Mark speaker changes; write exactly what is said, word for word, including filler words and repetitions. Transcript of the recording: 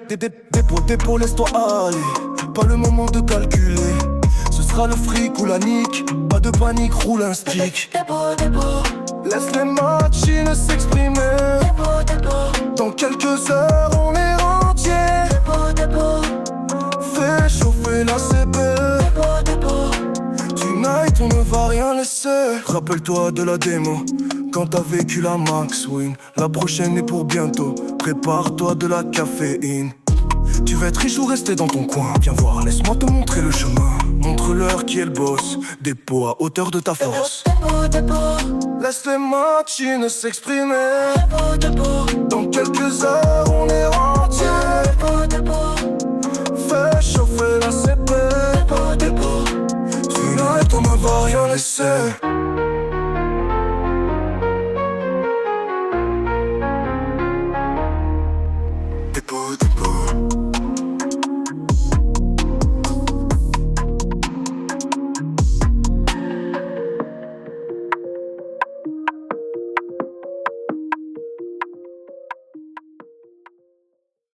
Speaker 1: Dé- dé- Dépôt, dépôt, laisse-toi aller. Pas le moment de calculer. Ce sera le fric ou la nique. Pas de panique, roule un stick.
Speaker 2: Dépôt, dépôt,
Speaker 1: Laisse les machines s'exprimer.
Speaker 2: dépôt, dépôt,
Speaker 1: Dans quelques heures on est entier.
Speaker 2: dépôt, dépôt,
Speaker 1: Fais chauffer la C P.
Speaker 2: dépôt, dépôt.
Speaker 1: Tonight on ne va rien laisser. Rappelle-toi de la démo quand t'as vécu la Max Win. La prochaine est pour bientôt. Prépare-toi de la caféine. Tu vas être riche ou rester dans ton coin. Viens voir, laisse-moi te montrer le chemin. Montre-leur qui est le boss. Dépôt à hauteur de ta force.
Speaker 2: Dépôt, dépôt,
Speaker 1: Laisse les machines s'exprimer.
Speaker 2: dépôt, dépôt,
Speaker 1: Dans quelques heures on est entier.
Speaker 2: dépôt, dépôt,
Speaker 1: Fais chauffer la C P.
Speaker 2: dépôt, dépôt.
Speaker 1: Tonight on ne va rien laisser. Dépôt, dépôt.